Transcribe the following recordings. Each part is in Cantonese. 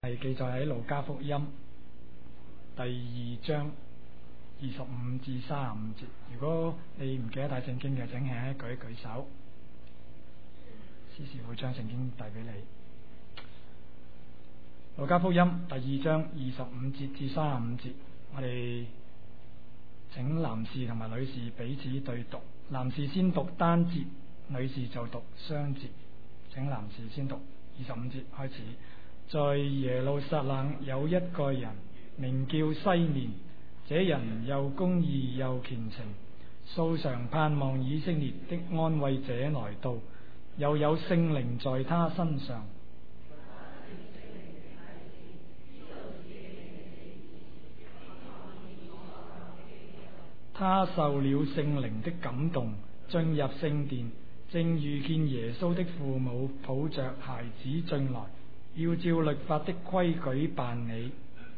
係記載喺路加福音第2章25至35節。如果你唔記得帶聖經嘅，請輕輕舉一舉手，司事會將聖經帶俾你。路加福音第2章25節至35節，我哋請男士同埋女士彼此對讀，男士先讀單節，女士就讀雙節。請男士先讀25節開始。在耶路撒冷有一個人名叫西面，這人又公義又虔誠，素常盼望以色列的安慰者來到，又有聖靈在他身上。他受了聖靈的感動，進入聖殿，正遇見耶穌的父母抱着孩子進來，要照律法的規矩辦理。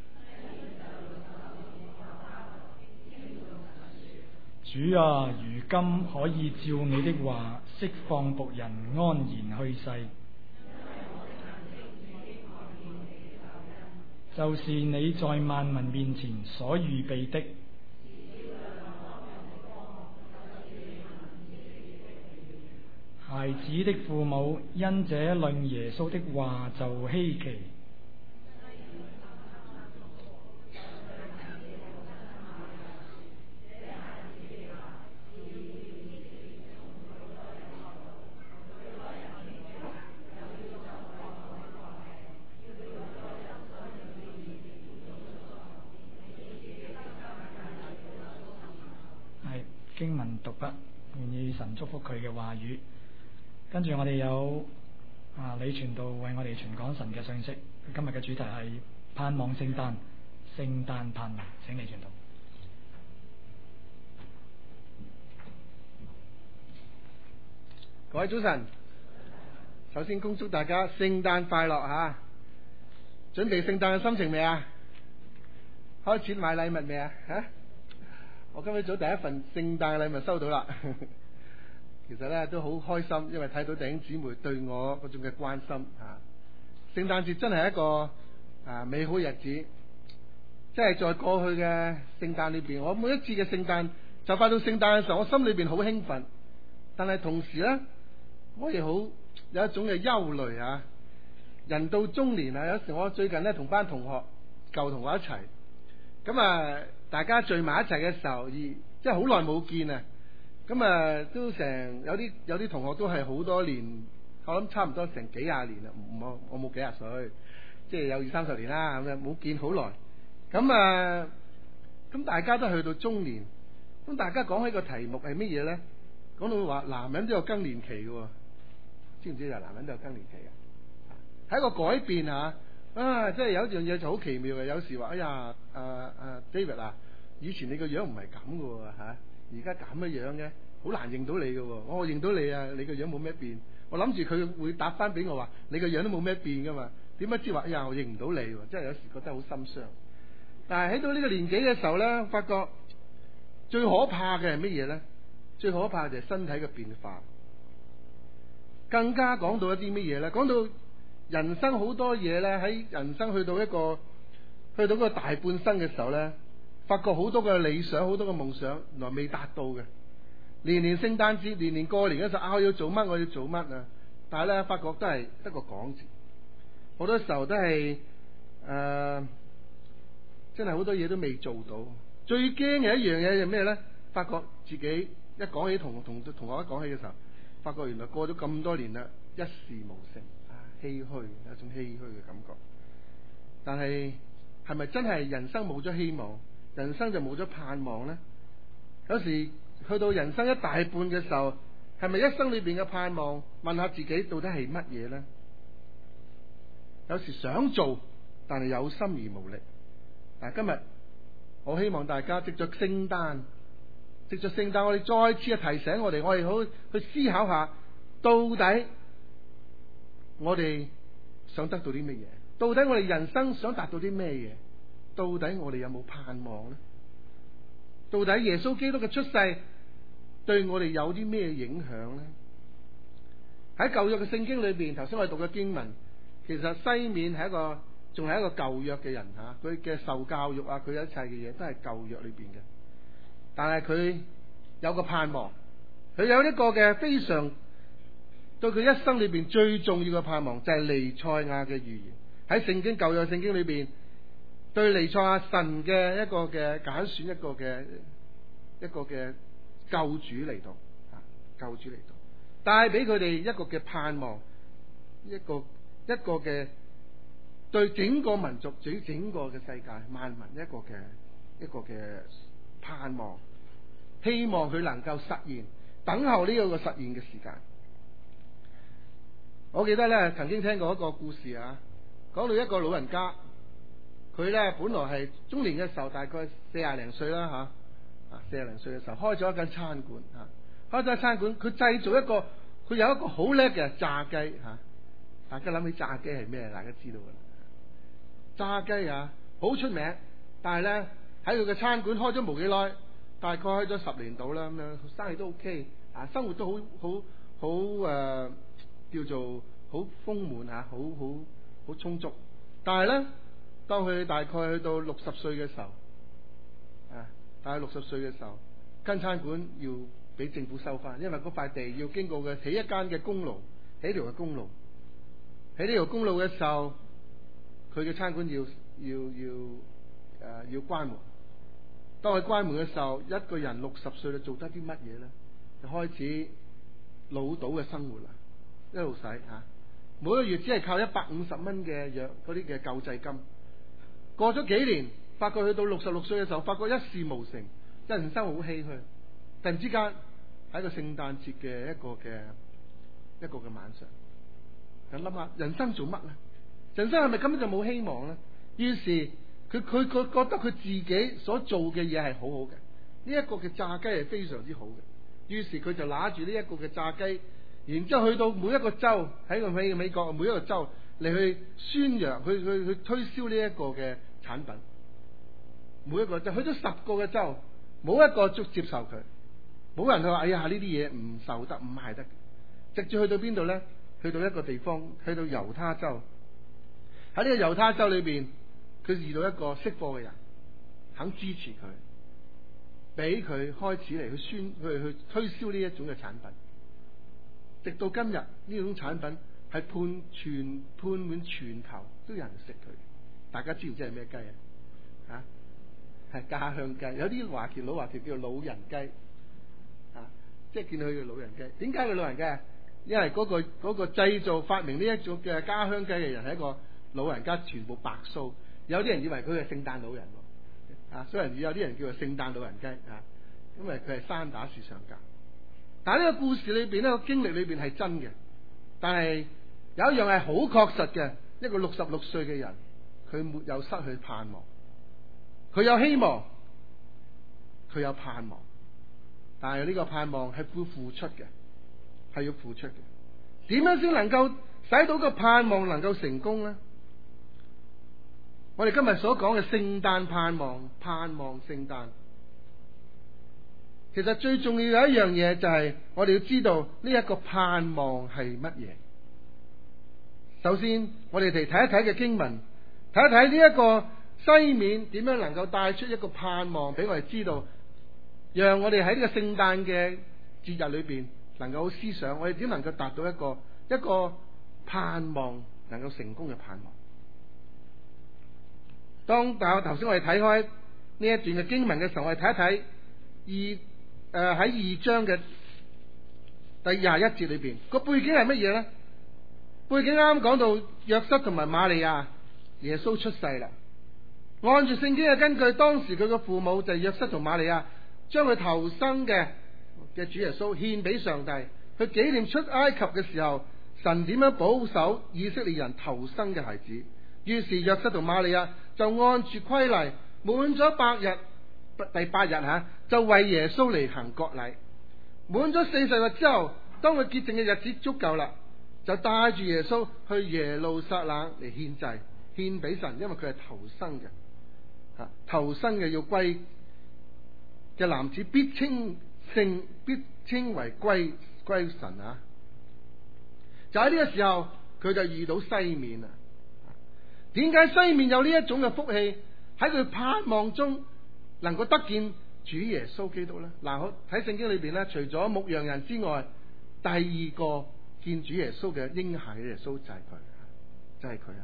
主啊，如今可以照你的話釋放僕人安然去世，就是你在萬民面前所預備的。孩子的父母因這論耶穌的話就稀奇。係經文讀畢，願意神祝福佢嘅話語。跟住我哋有李傳道為我哋傳講神嘅信息。今日嘅主題係盼望聖誕，聖誕盼望。請李傳道。 各位早晨，首先恭祝大家聖誕快樂吓！準備聖誕嘅心情未啊？開始買禮物未啊？我今日早第一份聖誕嘅禮物收到啦。其實咧都好開心，因為睇到弟兄姊妹對我嗰種嘅關心啊！聖誕節真係一個美好日子，即係在過去嘅聖誕裏邊，我每一次嘅聖誕就快到聖誕嘅時候，我心裏邊好興奮，但係同時咧，我亦好有一種嘅憂慮啊！人到中年啊，有時我最近咧同班同學舊同學一齊，咁大家聚埋一齊嘅時候，而即係好耐冇見啊！咁都成有啲同學都係好多年，我諗差唔多成幾廿年啦。我冇幾廿歲，即係有20-30年啦，咁樣冇見好耐。咁大家都去到中年，咁大家講起個題目係乜嘢咧？講到話男人都有更年期嘅，知唔知啊？男人都有更年期嘅，係一個改變啊！即係有一樣嘢就好奇妙嘅，有時話哎呀，David 啊，以前你個樣唔係咁嘅吓。而家咁嘅樣嘅，好難認到你嘅。我認到你啊，你個樣冇咩變。我諗住佢會答翻俾我話，你個樣都冇咩變噶嘛。點解知話哎呀，我認唔到你，真係有時覺得好心傷。但係喺到呢個年紀嘅時候咧，發覺最可怕嘅係乜嘢咧？最可怕就係身體嘅變化。更加講到一啲乜嘢咧？講到人生好多嘢咧，喺人生去到一個大半生嘅時候咧。發覺好多嘅理想，好多嘅夢想，原來未達到嘅。年年聖誕節，年年過年嘅時候，我要做乜，我要做乜啊！但係咧，發覺都係得個講字。好多時候都係真係好多嘢都未做到。最驚嘅一樣嘢係咩咧？發覺自己一講起同學一講起嘅時候，發覺原來過咗咁多年啦，一事無成，唏噓，有一種唏噓嘅感覺。但係係咪真係人生冇咗希望？人生就冇咗盼望呢？有時去到人生一大半嘅時候，係咪一生裏邊嘅盼望？問下自己到底係乜嘢呢？有時想做，但係有心而無力。嗱，今日我希望大家藉着聖誕，我哋再次提醒我哋好去思考下，到底我哋想得到啲乜嘢？到底我哋人生想達到啲咩嘢？到底我哋有冇盼望呢？到底耶穌基督嘅出世對我哋有啲咩影響呢？喺舊約嘅聖經裏邊，頭先我哋讀嘅經文，其實西面係一個仲係一個舊約嘅人吓，佢嘅受教育啊，佢一切嘅嘢都係舊約裏邊嘅。但係佢有個盼望，佢有一個嘅非常對佢一生裏邊最重要嘅盼望，就係彌賽亞嘅預言。喺聖經舊約聖經裏邊，對彌賽亞神嘅一個嘅揀選，一個嘅救主嚟到，救主嚟到，帶俾佢哋一個嘅盼望，一個嘅對整個民族、對整個嘅世界萬民一個嘅盼望，希望佢能夠實現，等候呢個實現嘅時間。我記得咧，曾經聽過一個故事啊，講到一個老人家，佢咧本來係中年嘅時候，大概40零歲啦40零歲嘅時候開咗一間餐館開咗間餐館，佢製造佢有一個好叻嘅炸雞大家諗起炸雞係咩？大家知道噶啦，炸雞好出名，但係咧喺佢嘅餐館開咗冇幾耐，大概開咗10年到啦，咁樣生意都 OK 生活都好叫做好豐滿好充足。但係咧，當佢大概去到60歲嘅時候大概60歲嘅時候，間餐館要俾政府收翻，因為嗰塊地要經過嘅起一間嘅公路，起條嘅公路。喺呢條公路嘅時候，佢嘅餐館要關門。當佢關門嘅時候，一個人60歲就做得啲乜嘢咧？就開始潦倒嘅生活啦，一路使每個月只係靠150蚊嘅藥嗰啲嘅救濟金。過咗幾年，發覺去到66歲嘅時候，發覺一事無成，人生好唏噓。突然之間喺個聖誕節嘅一個嘅晚上，咁諗下人生做乜咧？人生係咪根本就冇希望咧？於是佢覺得佢自己所做嘅嘢係好好嘅，呢一個嘅炸雞係非常之好嘅。於是佢就拿住呢一個嘅炸雞，然之後去到每一個州，喺個美國每一個州嚟去宣揚，去推銷呢一個嘅產品。每一個就去咗10個嘅州，冇一個接受佢，冇人去話哎呀呢啲嘢唔受得，唔賣得。直至去到邊度咧？去到一個地方，去到猶他州。喺呢個猶他州裏邊，佢遇到一個識貨嘅人，肯支持佢，俾佢開始嚟去推銷呢一種嘅產品。直到今日呢種產品係判滿全球都有人食佢。大家知唔知係咩雞啊？係家鄉雞，有啲老華僑叫做老人雞即係見到佢叫老人雞。點解佢老人雞啊？因為嗰個製造發明呢一種嘅家鄉雞嘅人係一個老人家，全部白鬚。有啲人以為佢係聖誕老人所以有啲人叫做聖誕老人雞因為佢係山打樹上架。但係呢個故事裏邊，呢個經歷裏邊係真嘅，但係有一樣係好確實嘅，一個66歲嘅人，佢沒有失去盼望，佢有希望，佢有盼望，但係呢個盼望係要付出嘅，係要付出嘅。點樣先能夠使到個盼望能夠成功呢？我哋今日所講嘅聖誕盼望聖誕，其實最重要有一樣嘢，就係我哋要知道呢一個盼望係乜嘢。首先，我哋嚟睇一睇嘅經文，睇一睇呢一個西面點樣能夠帶出一個盼望俾我哋知道，讓我哋喺呢個聖誕嘅節日裏邊能夠思想，我哋點能夠達到一個盼望能夠成功嘅盼望。但係頭先我哋睇開呢一段嘅經文嘅時候，我哋睇一睇喺2章嘅第21節裏邊個背景係乜嘢咧？背景啱啱講到約瑟同埋瑪利亞，耶穌出世啦。按住聖經嘅根據，當時佢嘅父母就係約瑟同瑪利亞，將佢頭生嘅主耶穌獻俾上帝，去紀念出埃及嘅時候，神點樣保守以色列人頭生嘅孩子。於是約瑟同瑪利亞就按住規例，滿咗8日，第8日就為耶穌嚟行割禮。滿咗40日之後，當佢潔淨嘅日子足夠啦，就帶住耶穌去耶路撒冷嚟獻祭，獻俾神，因為佢係頭生嘅，頭生嘅要歸嘅男子必稱為歸神就喺呢個時候，佢就遇到西面啦。 點解西面有呢一種嘅福氣，喺佢盼望中能夠得見主耶穌基督呢？嗱，喺聖經裏邊呢，除咗牧羊人之外，第二個見主耶穌嘅嬰孩嘅耶穌就係佢，就係佢啊！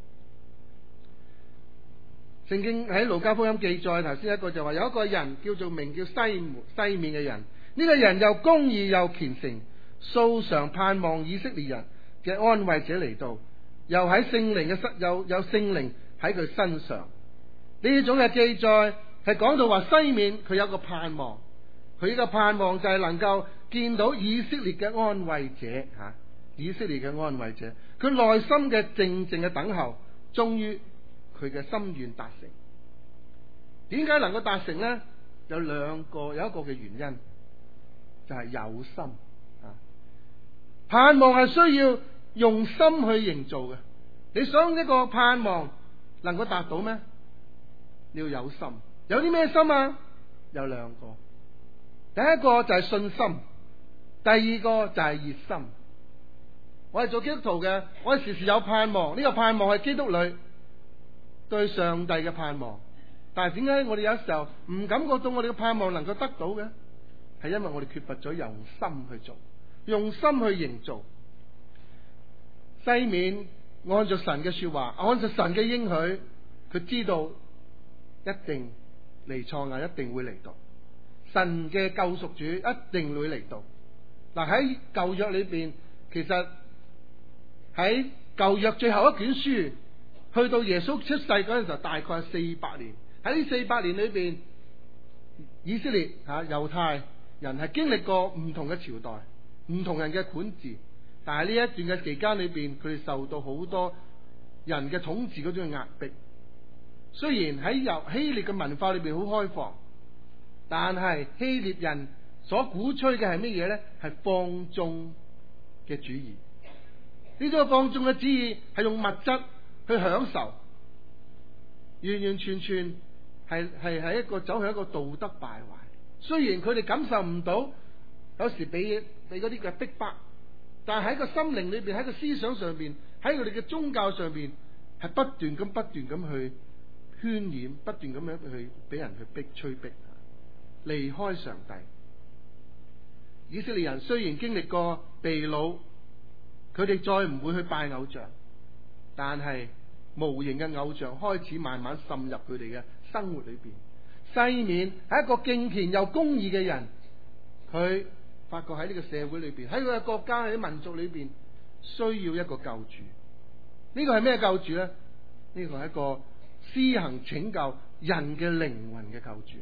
聖經喺路加福音記載，頭先一個就話有一個人叫做名叫西面嘅人，呢個人又公義又虔誠，素常盼望以色列人嘅安慰者嚟到，又喺聖靈嘅有聖靈喺佢身上。呢種嘅記載係講到話西面佢有個盼望，佢呢個盼望就係能夠見到以色列嘅安慰者吓，以色列嘅安慰者，佢內心嘅靜靜嘅等候，終於佢嘅心願達成。點解能夠達成呢？有一個嘅原因，就係有心啊！盼望係需要用心去營造嘅。你想一個盼望能夠達到咩？你要有心。有啲咩心啊？有兩個。第一個就係信心，第二個就係熱心。我係做基督徒嘅，我係時時有盼望。呢個盼望係基督裏對上帝嘅盼望。但係點解我哋有時候唔感覺到我哋嘅盼望能夠得到嘅？係因為我哋缺乏咗用心去做，用心去營造。西面按照神嘅說話，按照神嘅應許，佢知道一定彌賽亞一定會嚟到，神嘅救贖主一定會嚟到。嗱，喺舊約裏邊，其實喺舊約最後一卷書，去到耶穌出世嗰陣時候，大概係400年。喺呢400年裏邊，以色列猶太人係經歷過唔同嘅朝代，唔同人嘅管治。但係呢一段嘅期間裏邊，佢哋受到好多人嘅統治嗰種壓迫。雖然喺希臘嘅文化裏邊好開放，但係希臘人所鼓吹嘅係乜嘢呢？係放縱嘅主義。呢種放縱嘅主義係用物質去享受，完完全全係一個走向一個道德敗壞。雖然佢哋感受唔到，有時俾嗰啲嘅逼迫，但係喺個心靈裏邊，喺個思想上邊，喺佢哋嘅宗教上邊，係不斷咁去渲染，不斷咁樣去俾人去催逼，離開上帝。以色列人雖然經歷過被擄，佢哋再唔會去拜偶像，但係無形嘅偶像開始慢慢滲入佢哋嘅生活裏邊。西面係一個敬虔又公義嘅人，佢發覺喺呢個社會裏邊，喺佢嘅國家，喺啲民族裏邊，需要一個救主。呢個係咩救主呢？呢個係一個施行拯救人嘅靈魂嘅救主，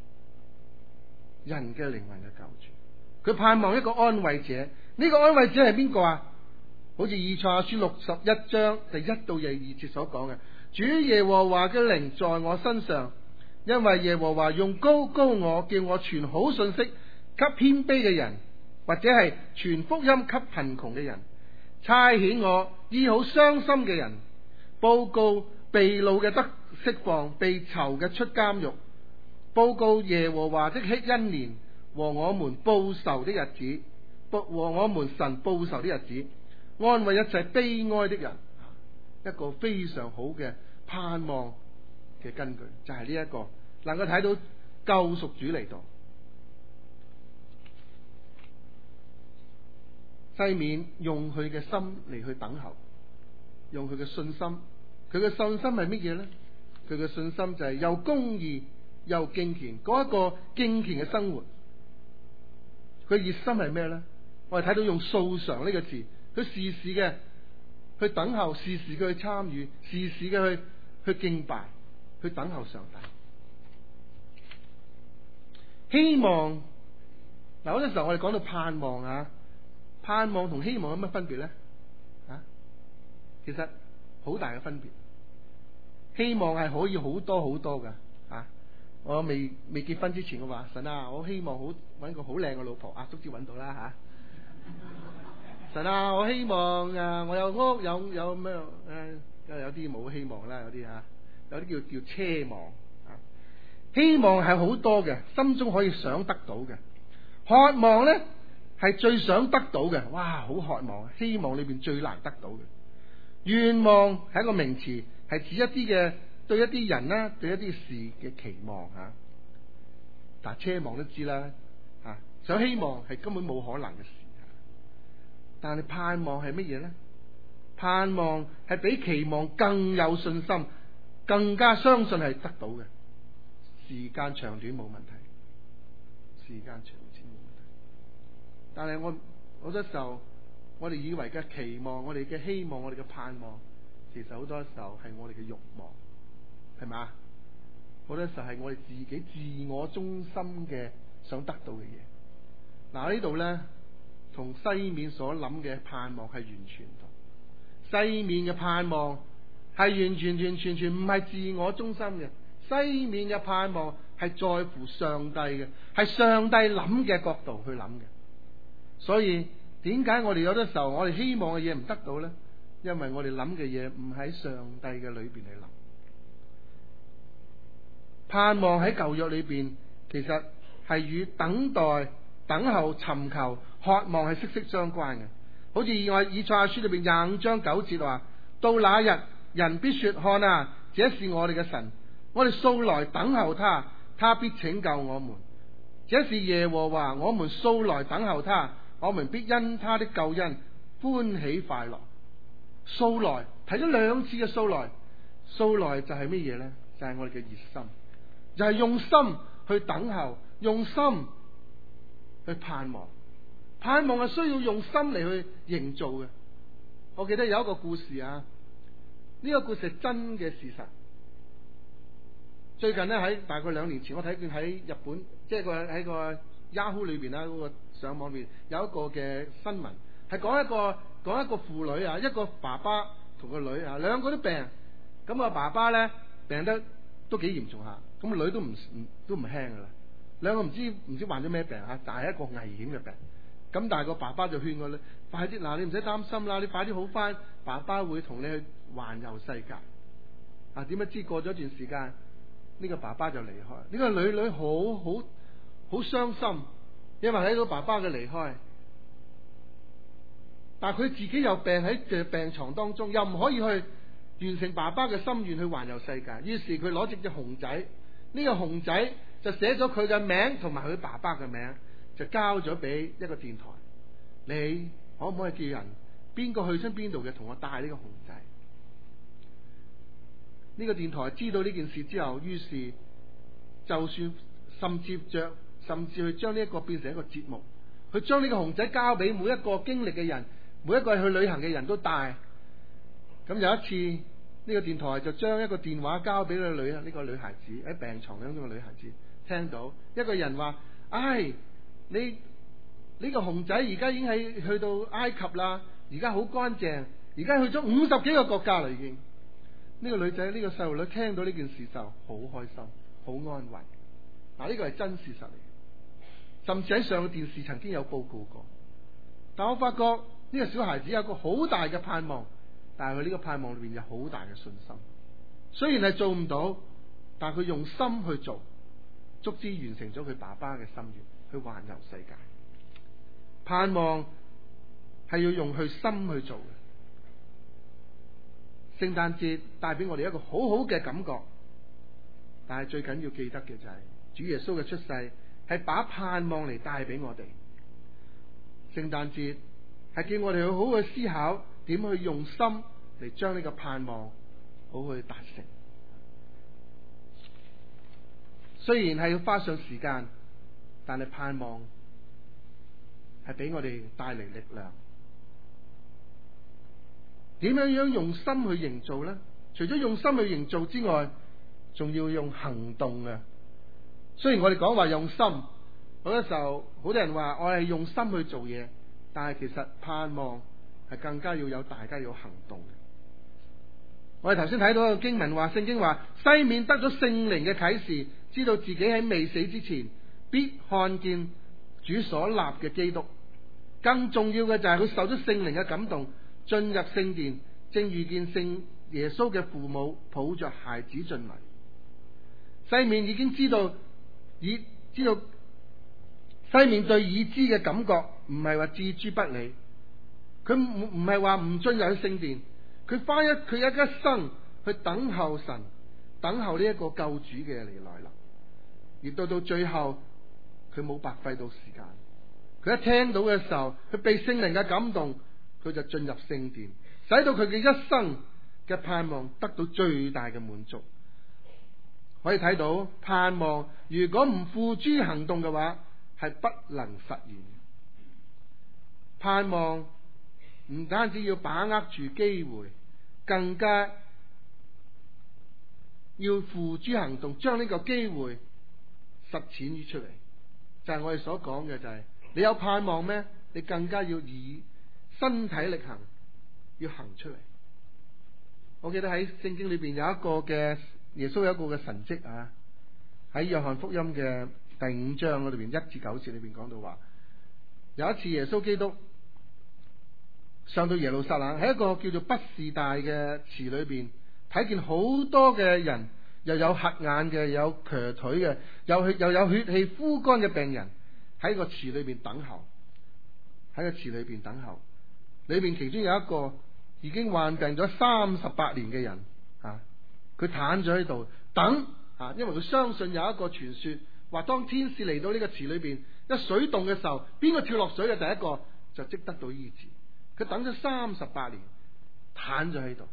人嘅靈魂嘅救主。佢盼望一個安慰者。呢個安慰者係邊個啊？好似以賽亞書61章第1到2節所講嘅，主耶和華嘅靈在我身上，因為耶和華用膏膏我，叫我傳好信息給謙卑嘅人，或者係傳福音給貧窮嘅人，差遣我醫好傷心嘅人，報告被擄嘅得釋放，被囚嘅出監獄，報告耶和華的恩年和我們報仇的日子，和我們神報仇的日子，安慰一切悲哀的人。一個非常好嘅盼望嘅根據，就係呢一個能夠睇到救贖主嚟到。西面用佢嘅心嚟去等候，用佢嘅信心。佢嘅信心係乜嘢呢？佢嘅信心就係又公義又敬虔，嗰一個敬虔嘅生活。佢熱心係咩呢？我哋睇到用素常呢個字，佢時時嘅去等候，時時嘅去參與，時時嘅去敬拜，去等候上帝。希望嗱，好多時候我哋講到盼望啊，盼望同希望有乜分別呢？其實好大嘅分別。希望係可以好多好多噶。我未結婚之前，我話神啊，我希望搵個好靚嘅老婆，足之搵到啦神啊，我希望我有屋有咩有啲冇希望啦，有啲有啲叫奢望。希望係好多嘅，心中可以想得到嘅。渴望咧係最想得到嘅，哇，好渴望。希望裏邊最難得到嘅。願望係一個名詞， 係指一啲嘅對一啲人啦，對一啲事嘅期望吓。但係奢望都知啦，想希望係根本冇可能嘅事。但係盼望係乜嘢咧？盼望係比期望更有信心，更加相信係得到嘅。時間長短冇問題，時間長短冇問題。但係好多時候，我哋以為嘅期望，我哋嘅希望，我哋嘅盼望，其實好多時候係我哋嘅慾望，係咪？好多時候係我哋自己自我中心嘅想得到嘅嘢。嗱，呢度咧，同西面所諗嘅盼望係完全唔同。西面嘅盼望係完全唔係自我中心嘅。西面嘅盼望係在乎上帝嘅，係上帝諗嘅角度去諗嘅。所以點解我哋有啲時候我哋希望嘅嘢唔得到咧？因為我哋諗嘅嘢唔喺上帝嘅裏邊去諗。盼望喺舊約裏邊，其實係與等待、等候、尋求、渴望係息息相關嘅。好似以賽亞書裏邊25章9節話：到那日，人必說：看啊，這是我哋嘅神，我哋素來等候他，他必拯救我們。這是耶和華，我們素來等候他，我們必因他的救恩歡喜快樂。素來提咗2次嘅素來，素來就係乜嘢呢？就係我哋嘅熱心，就係用心去等候，用心去盼望。盼望係需要用心嚟去營造嘅。我記得有一個故事啊，呢個故事係真嘅事實。最近咧，喺大概2年前，我睇見喺日本，即係喺個 Yahoo 裏邊啦，嗰個上網邊有一個嘅新聞，係講一個父女啊，一個爸爸同個女啊，兩個都病。咁個爸爸咧病得都幾嚴重下，咁個女都唔輕噶啦。兩個唔知患咗咩病吓，但係一個危險嘅病。咁但係個爸爸就勸個女：快啲，嗱，你唔使擔心啦，你快啲好翻，爸爸會同你去環遊世界。啊，點不知過咗一段時間，呢個爸爸就離開。呢個女好傷心，因為睇到爸爸嘅離開，但係佢自己又病喺病床當中，又唔可以去完成爸爸嘅心願去環遊世界。於是佢攞隻熊仔，呢個熊仔就寫咗佢嘅名同埋佢爸爸嘅名。就交咗俾一個電台，你可唔可以叫人邊個去親邊度嘅，同我帶呢個熊仔？呢個電台知道呢件事之後，於是就算甚至去將呢一個變成一個節目，去將呢個熊仔交俾每一個經歷嘅人，每一個去旅行嘅人都帶。咁有一次，呢個電台就將一個電話交俾呢個女孩子喺病床當中嘅女孩子，聽到一個人話：唉，你呢個熊仔而家已經去到埃及啦，而家好乾淨，而家去咗50幾個國家啦已經。呢個女仔，呢個細路女聽到呢件事就好開心，好安慰。嗱，呢個係真事實嚟，甚至喺上個電視曾經有報告過。但我發覺呢個小孩子有個好大嘅盼望，但係佢呢個盼望裏面有好大嘅信心。雖然係做唔到，但係佢用心去做，足之完成咗佢爸爸嘅心願。去環遊世界，盼望係要用去心去做嘅。聖誕節帶俾我哋一個好好嘅感覺，但係最緊要記得嘅就係主耶穌嘅出世係把盼望嚟帶俾我哋。聖誕節係叫我哋去好好去思考點去用心嚟將呢個盼望好好去達成。雖然係要花上時間，但係盼望係俾我哋帶嚟力量。點樣用心去營造呢？除咗用心去營造之外，仲要用行動嘅。雖然我哋講話用心，好多時候好多人話我係用心去做嘢，但係其實盼望係更加要有大家要行動嘅。我哋頭先睇到一個經文話，聖經話西面得咗聖靈嘅啟示，知道自己喺未死之前必看見主所立嘅基督。更重要嘅就係佢受咗聖靈嘅感動，進入聖殿，正遇見聖耶穌嘅父母抱着孩子進嚟。西面已經知道西面對已知嘅感覺唔係話置諸不理，佢唔係話唔進入去聖殿，佢一生去等候神，等候呢一個救主嘅嚟來臨。而到最後，佢冇白費到時間。佢一聽到嘅時候，佢被聖靈嘅感動，佢就進入聖殿，使到佢嘅一生嘅盼望得到最大嘅滿足。可以睇到盼望如果唔付諸行動嘅話，係不能實現。盼望唔單止要把握住機會，更加要付諸行動，將呢個機會實踐於出嚟。就係我哋所講嘅，就係你有盼望咩？你更加要以身體力行，要行出嚟。我記得喺聖經裏邊有一個嘅耶穌有一個嘅神蹟啊，喺約翰福音嘅第5章嗰裏邊1至9節裏邊講到話，有一次耶穌基督上到耶路撒冷，喺一個叫做畢士大嘅池裏邊，睇見好多嘅人，又有瞎眼嘅，有瘸腿嘅，又有血氣枯乾嘅病人喺個池裏邊等候，喺個池裏邊等候。裏邊其中有一個已經患病咗38年嘅人啊，佢癱咗喺度等啊，因為佢相信有一個傳說，話當天使嚟到呢個池裏邊一水動嘅時候，邊個跳落水嘅第一個就即得到醫治。佢等咗38年，癱咗喺度。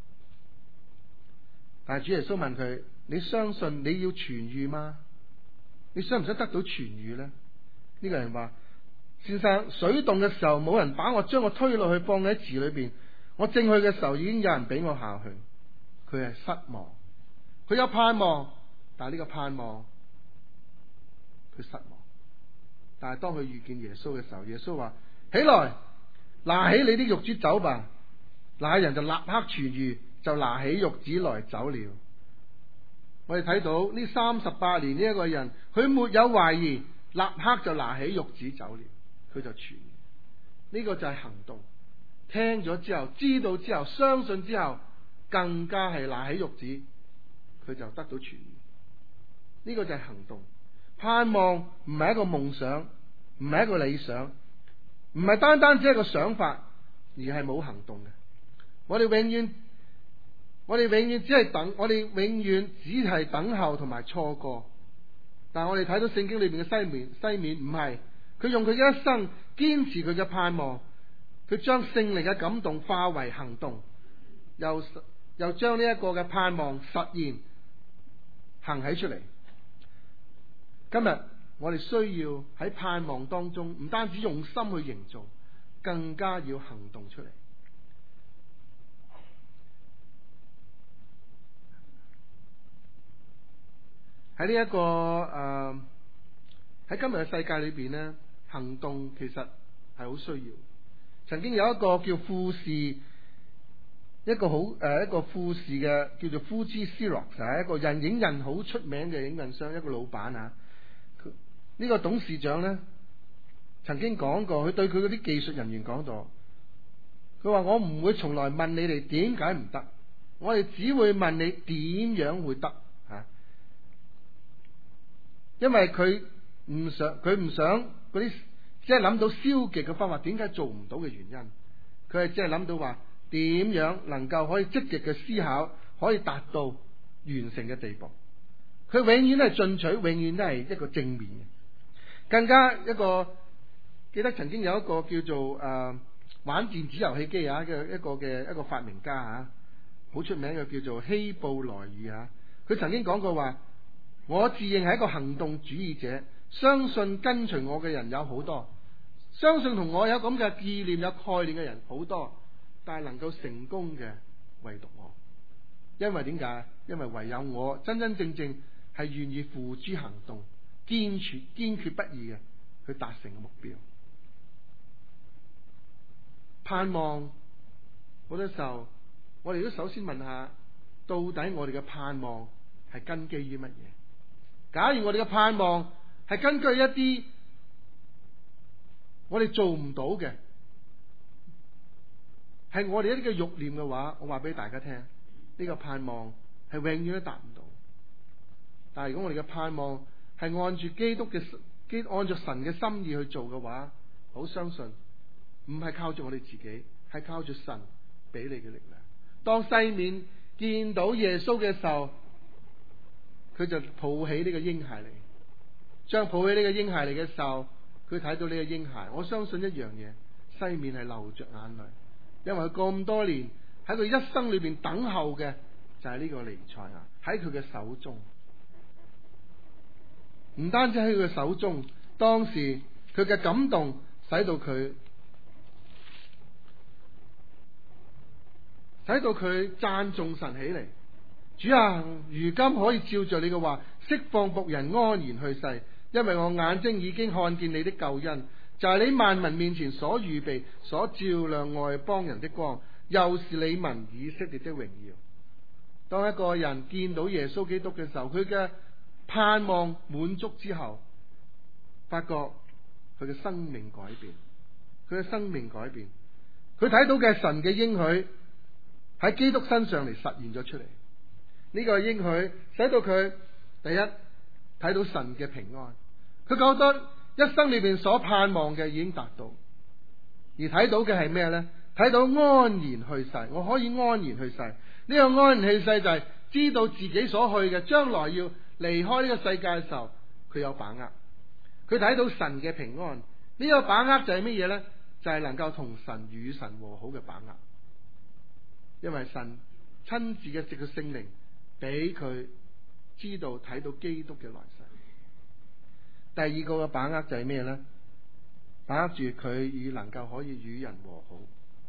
但係主耶穌問佢：你相信你要痊愈嗎？你想唔想得到痊愈呢？呢個人話：先生，水動嘅時候冇人把我將我推落去放喺池裏邊，我正去嘅時候已經有人俾我下去。佢係失望，佢有盼望，但係呢個盼望佢失望。但係當佢遇見耶穌嘅時候，耶穌話：起來，拿起你的褥子走吧。那人就立刻痊愈，就拿起褥子來走了。我哋睇到呢38年呢一個人，佢沒有懷疑，立刻就拿起褥子走了，佢就痊愈。呢個就係行動。聽咗之後，知道之後，相信之後，更加係拿起褥子，佢就得到痊愈。呢個就係行動。盼望唔係一個夢想，唔係一個理想，唔係單單只係一個想法，而係冇行動嘅。我哋永遠只係等，我哋永遠只係等候同埋錯過。但係我哋睇到聖經裏邊嘅西面唔係，佢用佢嘅一生堅持佢嘅盼望，佢將聖靈嘅感動化為行動，又將呢一個嘅盼望實現行喺出嚟。今日我哋需要喺盼望當中，唔單止用心去營造，更加要行動出嚟。喺呢一個喺今日嘅世界裏邊咧，行動其實係好需要。曾經有一個叫富士，一個富士嘅叫做富茲斯洛，就係一個影印好出名嘅影印商，一個老闆啊。呢個董事長咧曾經講過，佢對佢嗰啲技術人員講咗，佢話：我唔會從來問你哋點解唔得，我哋只會問你點樣會得吓。因為佢唔想嗰啲只係諗到消極嘅方法，點解做唔到嘅原因，佢係只係諗到話點樣能夠可以積極嘅思考，可以達到完成嘅地步。佢永遠都係進取，永遠都係一個正面嘅。更加一個記得曾經有一個叫做玩電子遊戲機啊嘅一個發明家啊，好出名嘅叫做希布萊爾啊。佢曾經講過話：我自認係一個行動主義者，相信跟隨我嘅人有好多，相信同我有咁嘅意念有概念嘅人好多，但係能夠成功嘅唯獨我。因為點解？因為唯有我真真正正係願意付諸行動，堅決不移嘅去達成目標。盼望好多時候，我哋都首先問下，到底我哋嘅盼望係根基於乜嘢？假如我哋嘅盼望係根據一啲我哋做唔到嘅，係我哋一啲嘅慾念嘅話，我話俾大家聽，呢個盼望係永遠都達唔到。但係如果我哋嘅盼望係按住按住神嘅心意去做嘅話，好相信唔係靠住我哋自己，係靠住神俾你嘅力量。當西面見到耶穌嘅時候，佢就抱起呢個嬰孩嚟。將抱起呢個嬰孩嚟嘅時候，佢睇到呢個嬰孩，我相信一樣嘢，西面係流着眼淚，因為佢咁多年喺佢一生裏邊等候嘅就係呢個彌賽亞喺佢嘅手中。唔單止喺佢嘅手中，當時佢嘅感動使到佢讚頌神起嚟。主啊，如今可以照着你嘅話釋放僕人安然去世，因為我眼睛已經看見你的救恩，就係你萬民面前所預備、所照亮外邦人的光，又是你民以色列的榮耀。當一個人見到耶穌基督嘅時候，佢嘅盼望滿足之後，發覺佢嘅生命改變，佢睇到嘅神嘅應許喺基督身上嚟實現咗出嚟。呢個應許使到佢第一睇到神嘅平安，佢覺得一生裏邊所盼望嘅已經達到，而睇到嘅係咩呢？睇到安然去世，我可以安然去世。呢個安然去世就係知道自己所去嘅將來要離開呢個世界嘅時候，佢有把握。佢睇到神嘅平安，呢個把握就係乜嘢呢？就係能夠同神與神和好嘅把握，因為神親自嘅藉個聖靈俾佢知道睇到基督嘅來世。第二個嘅把握就係咩呢？把握住佢與能夠可以與人和好。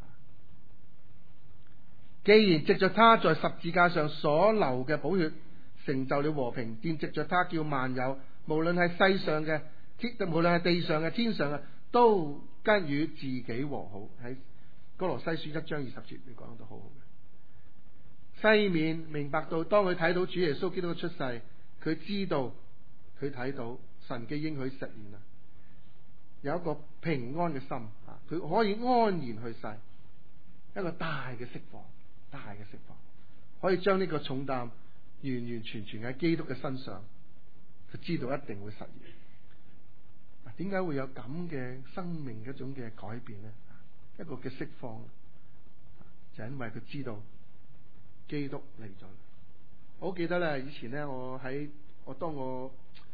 既然藉着他在十字架上所流嘅寶血成就了和平，便藉着他叫萬有，無論係世上嘅無論係地上嘅天上嘅，都跟與自己和好。喺哥羅西書1章20節你講得好好嘅。西面明白到，當佢睇到主耶穌基督嘅出世，佢知道佢睇到神嘅應許實現啦，有一個平安嘅心，佢可以安然去世，一個大嘅釋放，可以將呢個重擔完完全全喺基督嘅身上，佢知道一定會實現。點解會有咁嘅生命一種嘅改變呢？一個嘅釋放，就係因為佢知道基督嚟咗。我好記得咧，以前咧，當我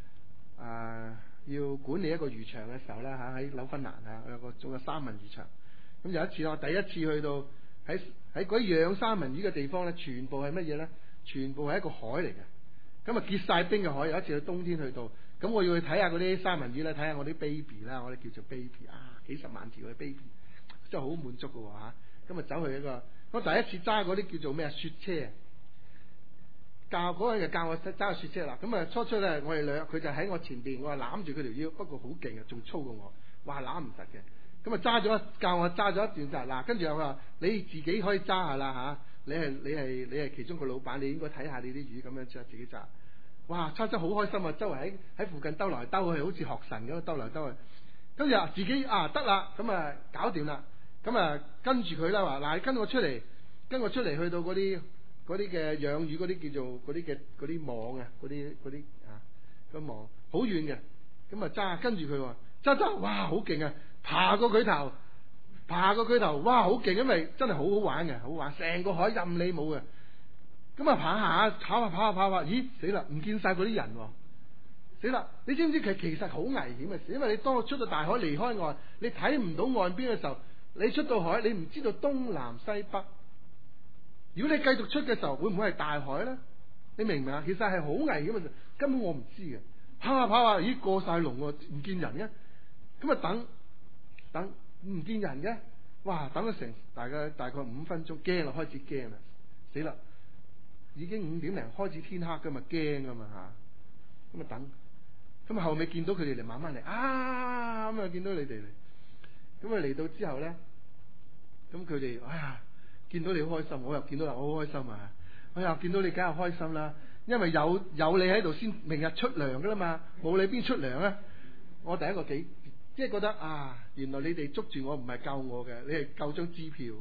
要管理一個漁場嘅時候咧，喺紐芬蘭有個做個三文魚場。咁有一次我第一次去到喺嗰啲養三文魚嘅地方咧，全部係乜嘢咧？全部係一個海嚟嘅。咁結晒冰嘅海。有一次去冬天去到，咁我要去睇下嗰啲三文魚咧，睇下我啲 baby 啦，我哋叫做 baby 幾十萬條嘅 baby， 真係好滿足嘅吓。咁走去一個，我第一次揸嗰啲叫做咩雪車，教嗰個人就教我揸個雪車啦。咁初咧，我哋佢就喺我前邊，我話攬住佢條腰，不過好勁啊，仲粗過我，哇攬唔實嘅。咁教我揸咗一段就嗱，跟住又話你自己可以揸下啦吓，你係其中個老闆，你應該睇下你啲魚咁樣自己揸。哇，揸得好開心啊！周圍喺附近兜來兜去，好似學神咁兜來兜去。跟住自己得啦，咁搞掂啦。咁跟住佢啦，話嗱，你跟我出嚟去到嗰啲嘅養魚嗰啲叫做嗰啲網啊，嗰啲個網好遠嘅。咁揸跟住佢揸，哇好勁啊！爬過佢頭，哇好勁，因為真係好好玩嘅，好玩，成個海任你冇嘅。咁爬下跑下，咦死啦，唔見晒嗰啲人，死啦！你知唔知其實好危險嘅事？因為你當我出到大海離開岸，你睇唔到岸邊嘅時候，你出到海，你唔知道東南西北。如果你繼續出嘅時候，會唔會係大海咧？你明唔明啊？其實係好危險嘅，根本我唔知嘅。跑下，咦過晒龍喎，唔見人嘅。咁等唔見人嘅，哇！等咗成大概5分鐘，驚啦，開始驚啦，死啦！已經5點零開始天黑噶嘛，驚噶嘛吓，咁等，咁後尾見到佢哋嚟，慢慢嚟，咁見到你哋嚟，咁嚟到之後咧，咁佢哋見到你好開心，我又見到啦，我好開心啊！我又見到你，梗係開心啦，因為有你喺度先，明日出糧噶啦嘛，冇你邊出糧啊？我第一個即係覺得原來你哋捉住我唔係救我嘅，你係救張支票。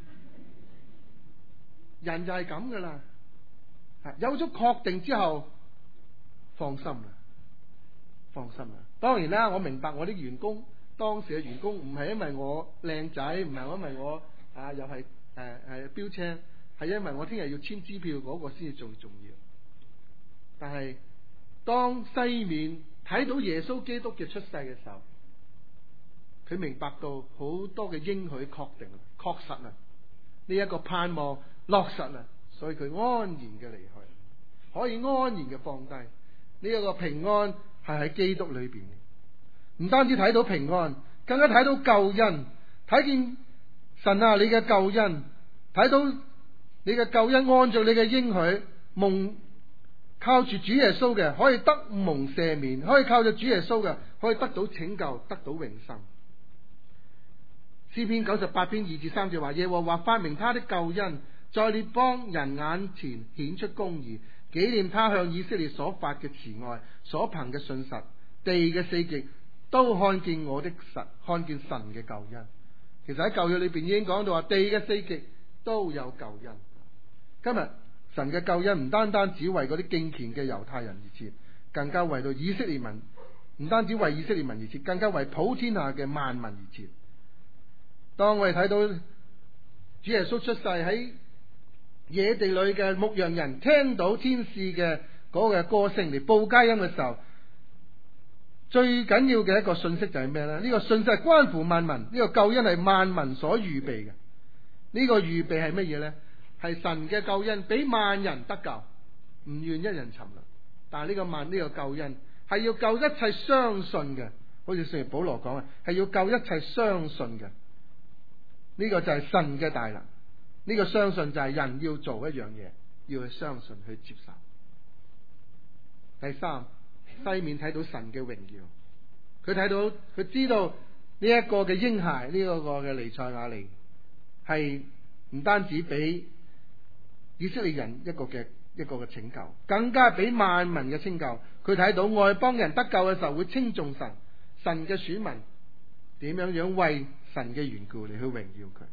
人就係咁噶啦，有咗確定之後，放心啦。當然啦，我明白我啲員工，當時嘅員工唔係因為我靚仔，唔係因為我又係標青， 係因為我聽日要簽支票嗰個先至最重要。但係當西面睇到耶穌基督嘅出世嘅時候，佢明白到好多嘅應許確定確實啦，呢一個盼望落實啦，所以佢安然嘅離去，可以安然嘅放低呢一個平安係喺基督裏邊嘅。唔單止睇到平安，更加睇到救恩，睇見神啊，你嘅救恩，睇到你嘅救恩按照你嘅應許，靠住主耶穌嘅可以得蒙赦免，可以靠住主耶穌嘅可以得到拯救，得到永生。詩篇98篇2至3節話：耶和華發明他的救恩，在列邦人眼前顯出公義，紀念他向以色列所發嘅慈愛，所憑嘅信實，地嘅四極都看見看見神嘅救恩。其實喺舊約裏邊已經講到話，地嘅四極都有救恩。今日神嘅救恩唔單單只為嗰啲敬虔嘅猶太人而設，更加為到以色列民，唔單止為以色列民而設，更加為普天下嘅萬民而設。當我哋睇到主耶穌出世喺野地裏嘅牧羊人聽到天使嘅嗰個歌聲嚟報佳音嘅時候，最緊要嘅一個信息就係咩呢？呢個信息係關乎萬民，呢個救恩係萬民所預備嘅。呢個預備係乜嘢呢？係神嘅救恩俾萬人得救，唔願一人沉淪。但係呢個救恩係要救一切相信嘅，好似聖保羅講啊，係要救一切相信嘅。呢個就係神嘅大能。呢個相信就係人要做一樣嘢，要去相信去接受。第三，西面睇到神嘅榮耀，佢知道呢一個嘅嬰孩，呢一個嘅彌賽亞嚟，係唔單止俾以色列人一個嘅拯救，更加俾萬民嘅拯救。佢睇到外邦人得救嘅時候會稱頌神，神嘅選民點樣為神嘅緣故嚟去榮耀佢。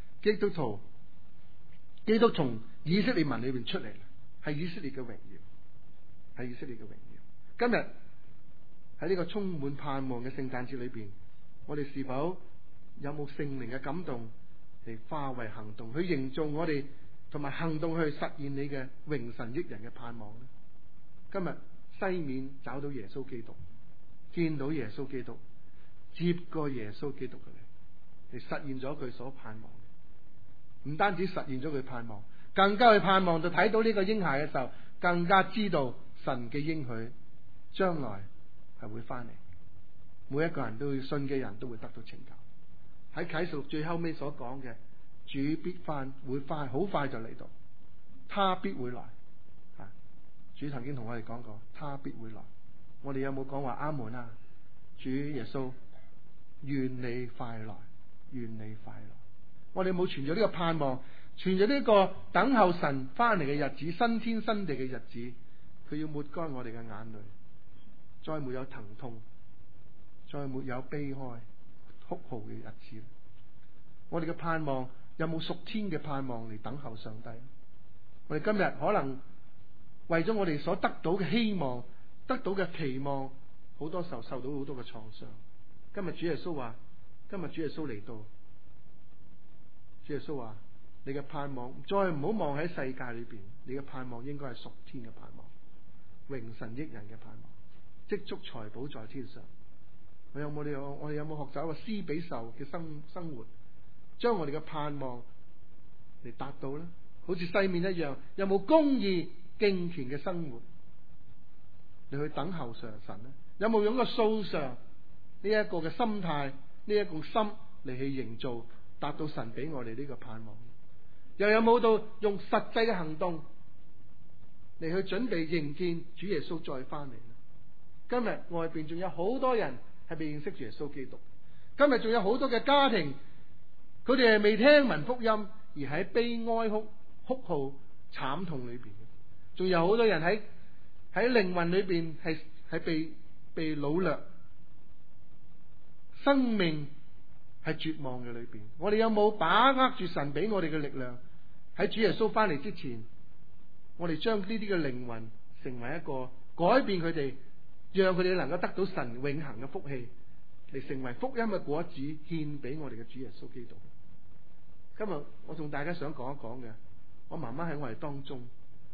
基督從以色列民裏邊出嚟，係以色列嘅榮耀，係以色列嘅榮耀。今日喺呢個充滿盼望嘅聖誕節裏邊，我哋是否有冇聖靈嘅感動嚟化為行動，去營造我哋同埋行動去實現你嘅榮神益人嘅盼望呢？今日西面找到耶穌基督，見到耶穌基督，接過耶穌基督嘅嚟實現咗佢所盼望。唔單止實現咗佢盼望，更加去盼望到睇到呢個嬰孩嘅時候，更加知道神嘅應許將來係會翻嚟，每一個人都會信嘅人都會得到拯救。喺啟示錄最後尾所講嘅，主必會翻，好快就嚟到，他必會來。主曾經同我哋講過，他必會來。我哋有冇講話阿門啊？主耶穌，願你快來，願你快來。我哋冇存咗呢個盼望，存咗呢個等候神翻嚟嘅日子，新天新地嘅日子，佢要抹乾我哋嘅眼淚，再沒有疼痛，再沒有悲哀哭號嘅日子。我哋嘅盼望有冇屬天嘅盼望嚟等候上帝？我哋今日可能為咗我哋所得到嘅希望、得到嘅期望，好多時候受到好多嘅創傷。今日主耶穌話，今日主耶穌嚟到。主耶穌話：你嘅盼望再唔好望喺世界裏邊，你嘅盼望應該係屬天嘅盼望，榮神益人嘅盼望，積蓄財寶在天上。我哋有冇學習一個施比受嘅生活，將我哋嘅盼望嚟達到呢？好似西面一樣，有冇公義敬虔嘅生活，你去等候上神呢？有冇用個素常呢一個嘅心態，呢一個心嚟去營造？達到神俾我哋呢個盼望，又有冇到用實際嘅行動嚟去準備迎見主耶穌再翻嚟？今日外邊仲有好多人係未認識主耶穌基督，今日仲有好多嘅家庭，佢哋係未聽聞福音，而喺悲哀哭號慘痛裏邊，仲有好多人喺靈魂裏邊係被擄掠，生命係絕望嘅裏邊。我哋有冇把握住神俾我哋嘅力量？喺主耶穌翻嚟之前，我哋將呢啲嘅靈魂成為一個改變佢哋，讓佢哋能夠得到神永恆嘅福氣，嚟成為福音嘅果子，獻俾我哋嘅主耶穌基督。今日我同大家想講一講嘅， 我媽媽喺我哋當中。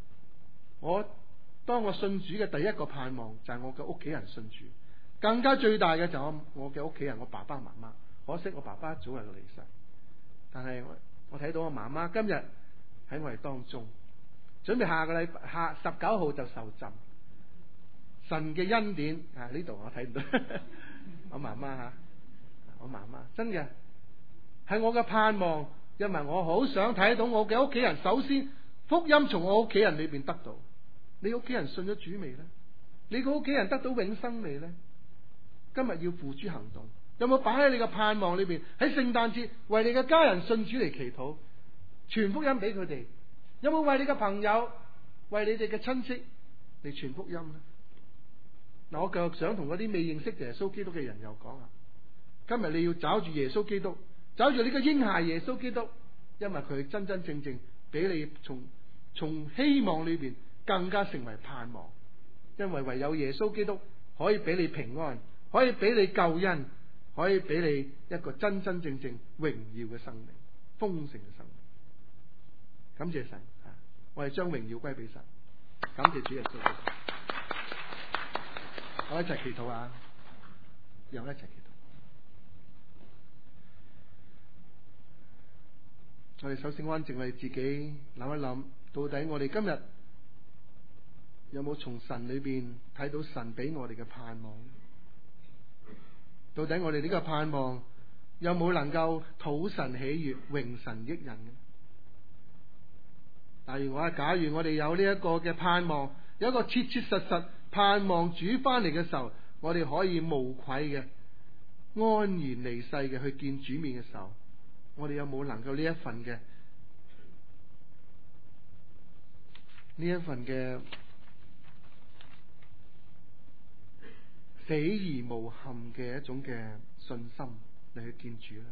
當我信主嘅第一個盼望就係我嘅屋企人信主，更加最大嘅就係我嘅屋企人，我爸爸媽媽。可惜我爸爸早日離世，但係我睇到我媽媽今日喺我哋當中，準備下19號就受浸。神嘅恩典啊！呢度我睇唔到我媽媽吓，我媽媽真嘅係我嘅盼望，因為我好想睇到我嘅屋企人，首先福音從我屋企人裏邊得到。你屋企人信咗主未呢？你個屋企人得到永生未呢？今日要付諸行動，有冇擺喺你嘅盼望裏邊？喺聖誕節為你嘅家人信主嚟祈禱，傳福音俾佢哋？有冇為你嘅朋友、為你哋嘅親戚嚟傳福音呢？嗱，我繼續想同嗰啲未認識耶穌基督嘅人又講啊，今日你要找住耶穌基督，找住呢個嬰孩耶穌基督，因為佢真真正正俾你從希望裏邊更加成為盼望，因為唯有耶穌基督可以俾你平安，可以俾你救恩，可以俾你一個真真正正榮耀嘅生命，豐盛嘅生命。感謝神啊！我哋將榮耀歸俾神，感謝主耶穌基督。我一齊祈禱啊！讓我一齊祈禱。我哋首先安靜，我哋自己諗一諗，到底我哋今日有冇從神裏邊睇到神俾我哋嘅盼望？到底我哋呢個盼望有冇能夠討神喜悅、榮神益人嘅？假如我哋有呢一個嘅盼望，有一個切切實實盼望主翻嚟嘅時候，我哋可以無愧嘅安然離世嘅去見主面嘅時候，我哋有冇能夠呢一份嘅死而無憾嘅一種嘅信心嚟去見主咧？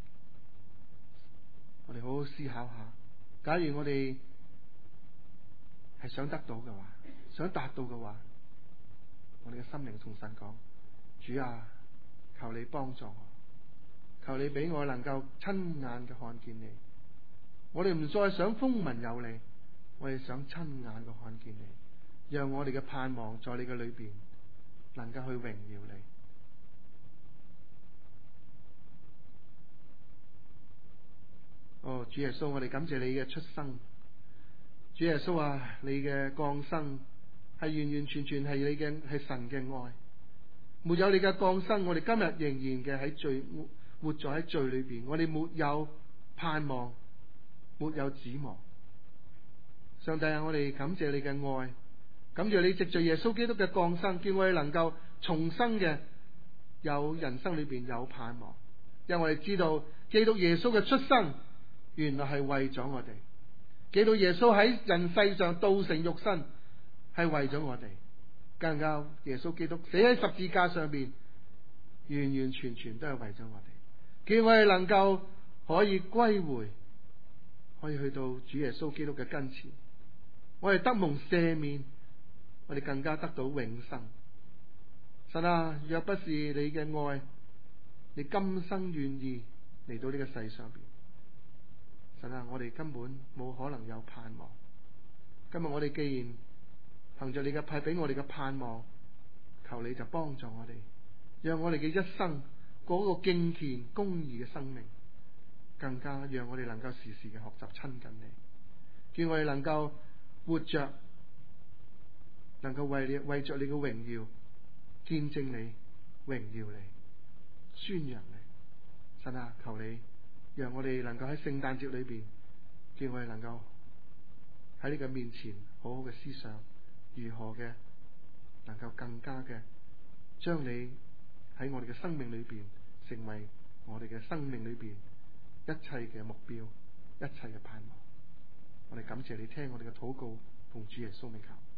我哋好好思考下，假如我哋係想得到嘅話，想達到嘅話，我哋嘅心靈同神講：主啊，求你幫助我，求你俾我能夠親眼嘅看見你。我哋唔再想風聞有你，我哋想親眼嘅看見你，讓我哋嘅盼望在你嘅裏邊能夠去榮耀你。哦，主耶穌，我哋感謝你嘅出生。主耶穌啊，你嘅降生係完完全全係神嘅愛。沒有你嘅降生，我哋今日仍然嘅活在喺罪裏邊，我哋沒有盼望，沒有指望。上帝啊，我哋感謝你嘅愛，感謝你藉着耶穌基督嘅降生，叫我哋能夠重生嘅有人生裏邊有盼望。因為我哋知道基督耶穌嘅出生原來係為咗我哋。基督耶穌喺人世上道成肉身，係為咗我哋，更加耶穌基督死喺十字架上邊，完完全全都係為咗我哋，叫我哋能夠可以歸回，可以去到主耶穌基督嘅跟前，我哋得蒙赦免，我哋更加得到永生。神啊，若不是你嘅愛，你今生願意嚟到呢個世上邊，神啊，我哋根本冇可能有盼望。今日我哋既然憑着你嘅派俾我哋嘅盼望，求你就幫助我哋，讓我哋嘅一生過一個敬虔公義嘅生命，更加讓我哋能夠時時嘅學習親近你，叫我哋能夠活着，能夠為着你嘅榮耀見證你、榮耀你、宣揚你。神啊，求你讓我哋能夠喺聖誕節裏邊，叫我哋能夠喺你嘅面前好好嘅思想，如何嘅能夠更加嘅將你喺我哋嘅生命裏邊成為我哋嘅生命裏邊一切嘅目標、一切嘅盼望。我哋感謝你聽我哋嘅禱告，奉主耶穌名求。